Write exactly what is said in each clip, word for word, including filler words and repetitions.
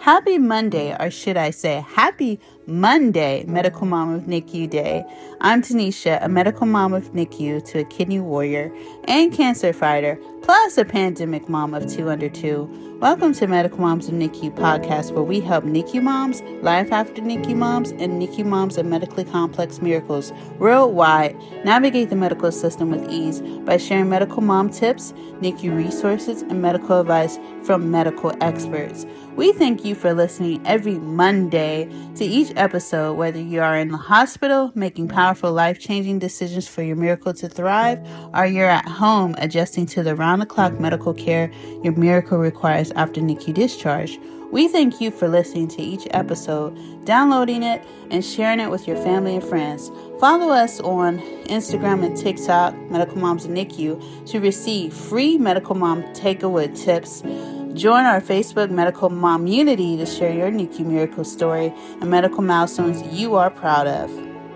Happy Monday, or should I say Happy Monday, Medical Mom of N I C U Day. I'm Tanisha, a medical mom of N I C U to a kidney warrior and cancer fighter, plus a pandemic mom of two under two. Welcome to Medical Moms of N I C U podcast, where we help N I C U moms, life after N I C U moms, and N I C U moms of medically complex miracles worldwide navigate the medical system with ease by sharing medical mom tips, N I C U resources, and medical advice from medical experts. We thank you for listening every Monday to each episode, whether you are in the hospital making powerful life-changing decisions for your miracle to thrive, or you're at home adjusting to the round-the-clock medical care your miracle requires after N I C U discharge. We thank you for listening to each episode, downloading it, and sharing it with your family and friends. Follow us on Instagram and TikTok, Medical Moms of N I C U, to receive free Medical Mom Takeaway tips. Join our Facebook Medical Mom Unity to share your N I C U miracle story and medical milestones you are proud of.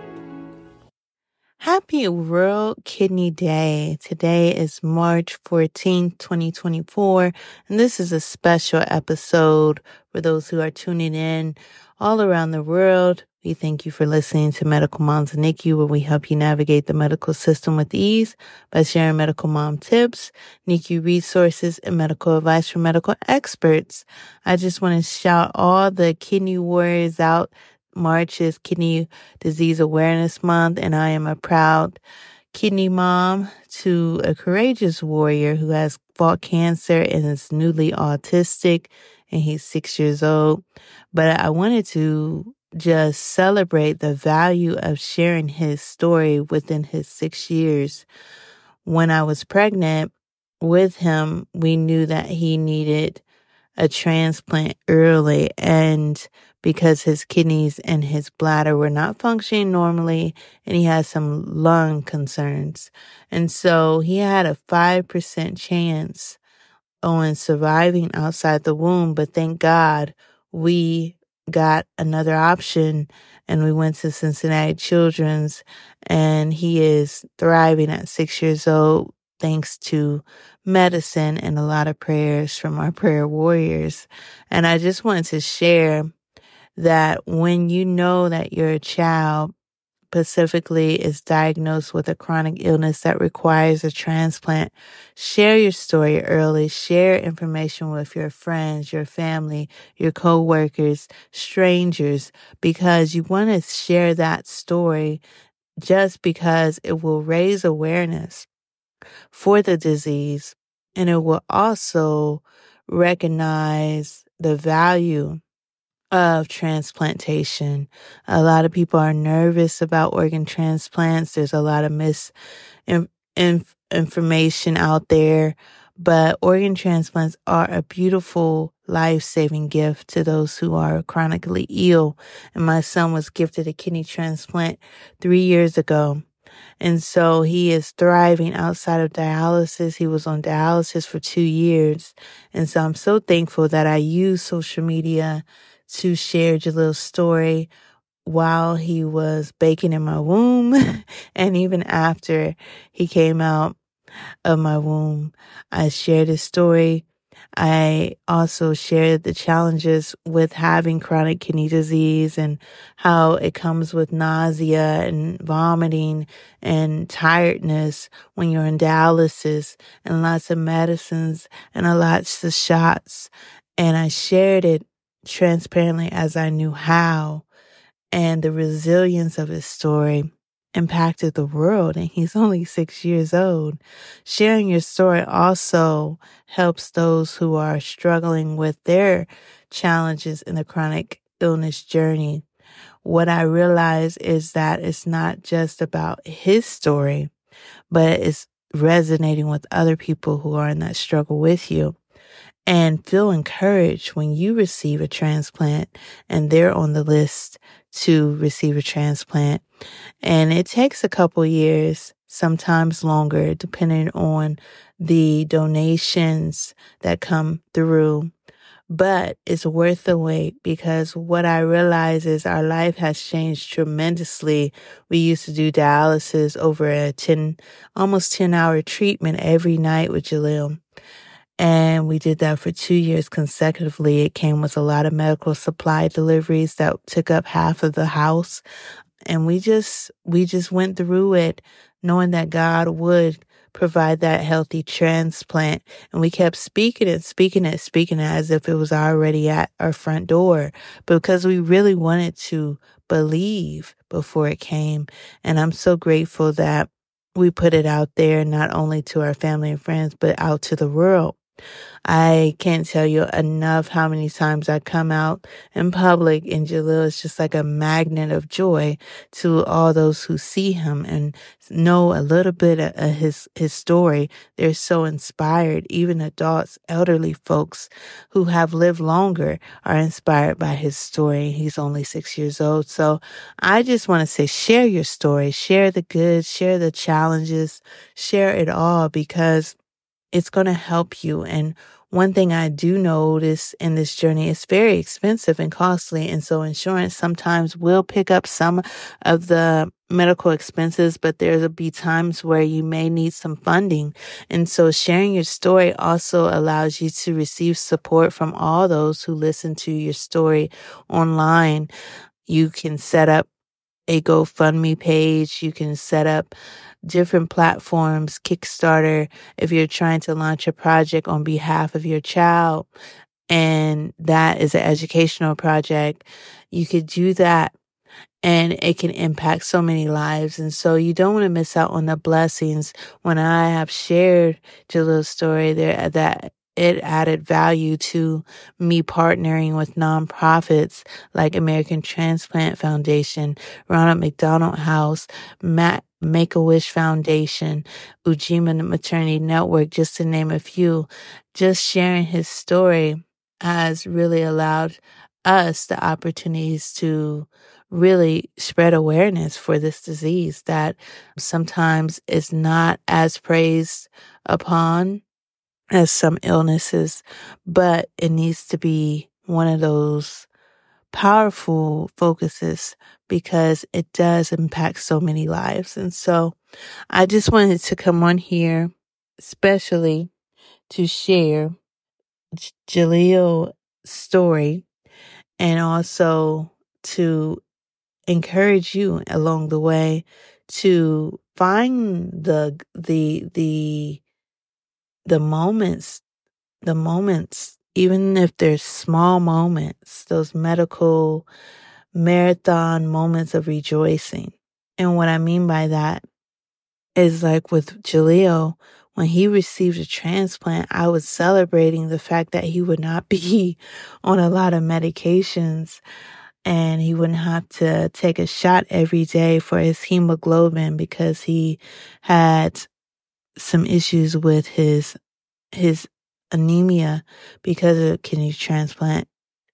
Happy World Kidney Day. Today is March fourteenth, twenty twenty-four, and this is a special episode for those who are tuning in all around the world. We thank you for listening to Medical Moms of N I C U, where we help you navigate the medical system with ease by sharing medical mom tips, N I C U resources, and medical advice from medical experts. I just want to shout all the kidney warriors out. March is Kidney Disease Awareness Month, and I am a proud kidney mom to a courageous warrior who has fought cancer and is newly autistic, and he's six years old. But I wanted to just celebrate the value of sharing his story within his six years. When I was pregnant with him, we knew that he needed a transplant early, and because his kidneys and his bladder were not functioning normally, and he had some lung concerns. And so he had a five percent chance on surviving outside the womb, but thank God we got another option, and we went to Cincinnati Children's, and he is thriving at six years old thanks to medicine and a lot of prayers from our prayer warriors. And I just wanted to share that when you know that your child specifically is diagnosed with a chronic illness that requires a transplant, share your story early. Share information with your friends, your family, your coworkers, strangers, because you want to share that story just because it will raise awareness for the disease, and it will also recognize the value of transplantation. A lot of people are nervous about organ transplants. There's a lot of misinformation out there, but organ transplants are a beautiful life-saving gift to those who are chronically ill. And my son was gifted a kidney transplant three years ago. And so he is thriving outside of dialysis. He was on dialysis for two years. And so I'm so thankful that I used social media to share Jalil's story while he was baking in my womb and even after he came out of my womb. I shared his story. I also shared the challenges with having chronic kidney disease and how it comes with nausea and vomiting and tiredness when you're in dialysis and lots of medicines and lots of shots. And I shared it transparently as I knew how, and the resilience of his story impacted the world, and he's only six years old. Sharing your story also helps those who are struggling with their challenges in the chronic illness journey. What I realize is that it's not just about his story, but it's resonating with other people who are in that struggle with you. And feel encouraged when you receive a transplant and they're on the list to receive a transplant. And it takes a couple years, sometimes longer, depending on the donations that come through. But it's worth the wait, because what I realize is our life has changed tremendously. We used to do dialysis over a ten, almost ten hour treatment every night with Jalil. And we did that for two years consecutively. It came with a lot of medical supply deliveries that took up half of the house. And we just, we just went through it knowing that God would provide that healthy transplant. And we kept speaking it, speaking it, speaking it as if it was already at our front door, because we really wanted to believe before it came. And I'm so grateful that we put it out there, not only to our family and friends, but out to the world. I can't tell you enough how many times I come out in public and Jalil is just like a magnet of joy to all those who see him and know a little bit of his, his story. They're so inspired. Even adults, elderly folks who have lived longer are inspired by his story. He's only six years old. So I just want to say, share your story, share the good, share the challenges, share it all, because it's going to help you. And one thing I do notice in this journey, it's very expensive and costly. And so insurance sometimes will pick up some of the medical expenses, but there'll be times where you may need some funding. And so sharing your story also allows you to receive support from all those who listen to your story online. You can set up a GoFundMe page. You can set up different platforms, Kickstarter, if you're trying to launch a project on behalf of your child, and that is an educational project. You could do that, and it can impact so many lives. And so you don't want to miss out on the blessings. When I have shared Jalil's story there, that it added value to me partnering with nonprofits like American Transplant Foundation, Ronald McDonald House, Matt Make-A-Wish Foundation, Ujima Maternity Network, just to name a few. Just sharing his story has really allowed us the opportunities to really spread awareness for this disease that sometimes is not as praised upon as some illnesses, but it needs to be one of those powerful focuses because it does impact so many lives. And so I just wanted to come on here especially to share J- Jalil's story and also to encourage you along the way to find the the the the moments, the moments, even if there's small moments, those medical marathon moments of rejoicing. And what I mean by that is like with Jalil, when he received a transplant, I was celebrating the fact that he would not be on a lot of medications and he wouldn't have to take a shot every day for his hemoglobin because he had some issues with his his anemia because of kidney transplant.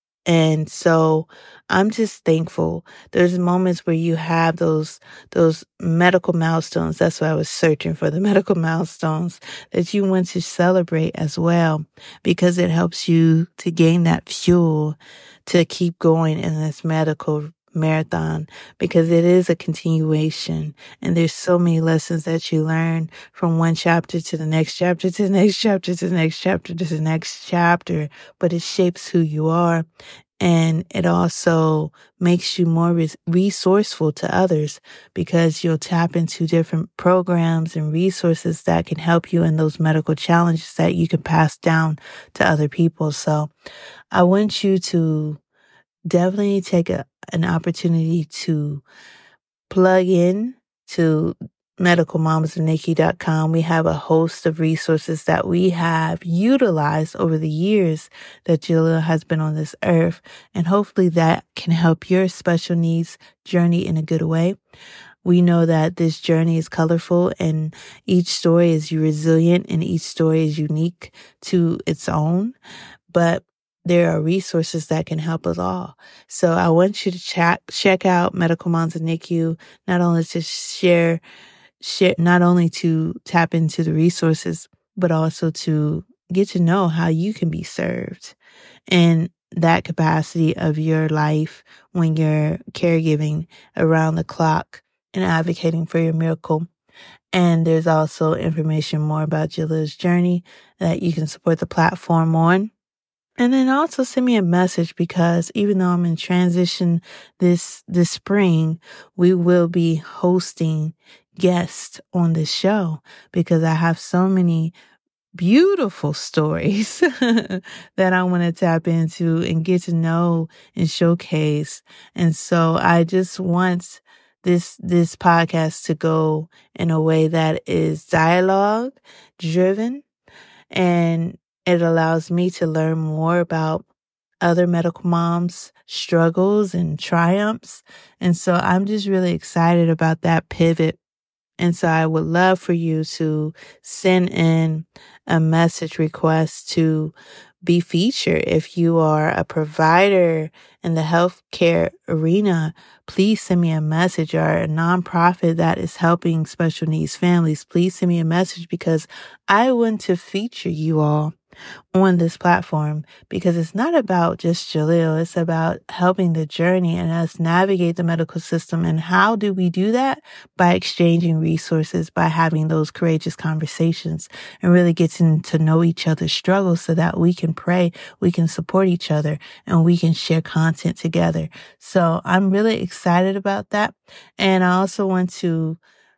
And so I'm just thankful. There's moments where you have those those medical milestones. That's why I was searching for the medical milestones that you want to celebrate as well, because it helps you to gain that fuel to keep going in this medical marathon, because it is a continuation and there's so many lessons that you learn from one chapter to the next chapter to the next chapter to the next chapter to the next chapter, but it shapes who you are. And it also makes you more res- resourceful to others because you'll tap into different programs and resources that can help you in those medical challenges that you can pass down to other people. So I want you to definitely take a, an opportunity to plug in to medical mamas of N I C U dot com. We have a host of resources that we have utilized over the years that Jalil has been on this earth. And hopefully that can help your special needs journey in a good way. We know that this journey is colorful and each story is resilient and each story is unique to its own. But there are resources that can help us all. So I want you to check check out Medical Moms of N I C U, not only to share, share, not only to tap into the resources, but also to get to know how you can be served in that capacity of your life when you're caregiving around the clock and advocating for your miracle. And there's also information more about Jalil's journey that you can support the platform on. And then also send me a message, because even though I'm in transition this this spring, we will be hosting guests on the show, because I have so many beautiful stories that I want to tap into and get to know and showcase. And so I just want this this podcast to go in a way that is dialogue driven, and it allows me to learn more about other medical moms' struggles and triumphs. And so I'm just really excited about that pivot. And so I would love for you to send in a message request to be featured. If you are a provider in the healthcare arena, please send me a message, or a nonprofit that is helping special needs families. Please send me a message, because I want to feature you all on this platform, because it's not about just Jalil. It's about helping the journey and us navigate the medical system. And how do we do that? By exchanging resources, by having those courageous conversations, and really getting to know each other's struggles so that we can pray, we can support each other, and we can share content together. So I'm really excited about that. And I also want to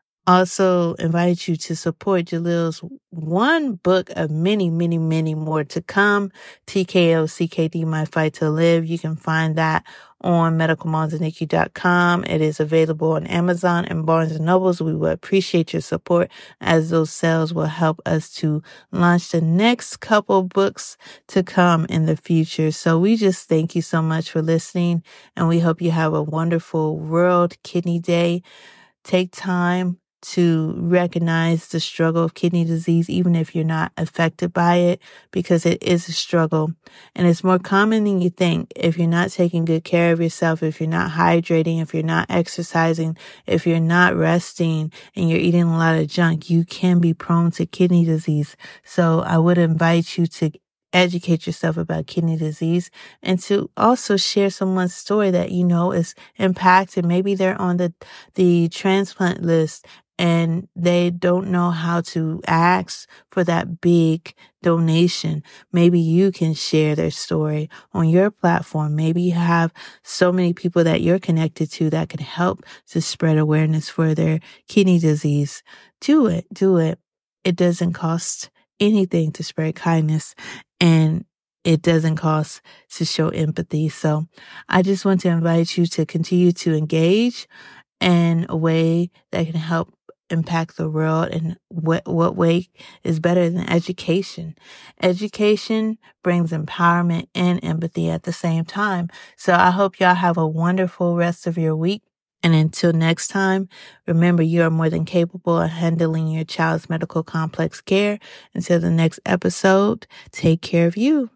also invite you to support Jalil's one book of many, many, many more to come. T K O C K D, My Fight to Live. You can find that on medical moms of N I C U dot com. It is available on Amazon and Barnes and Nobles. We would appreciate your support, as those sales will help us to launch the next couple books to come in the future. So we just thank you so much for listening, and we hope you have a wonderful World Kidney Day. Take time to recognize the struggle of kidney disease, even if you're not affected by it, because it is a struggle. And it's more common than you think. If you're not taking good care of yourself, if you're not hydrating, if you're not exercising, if you're not resting, and you're eating a lot of junk, you can be prone to kidney disease. So I would invite you to educate yourself about kidney disease, and to also share someone's story that you know is impacted. Maybe they're on the, the transplant list, and they don't know how to ask for that big donation. Maybe you can share their story on your platform. Maybe you have so many people that you're connected to that can help to spread awareness for their kidney disease. Do it. Do it. It doesn't cost anything to spread kindness, and it doesn't cost to show empathy. So I just want to invite you to continue to engage in a way that can help impact the world. And what, what way is better than education? Education brings empowerment and empathy at the same time. So I hope y'all have a wonderful rest of your week. And until next time, remember, you are more than capable of handling your child's medical complex care. Until the next episode, take care of you.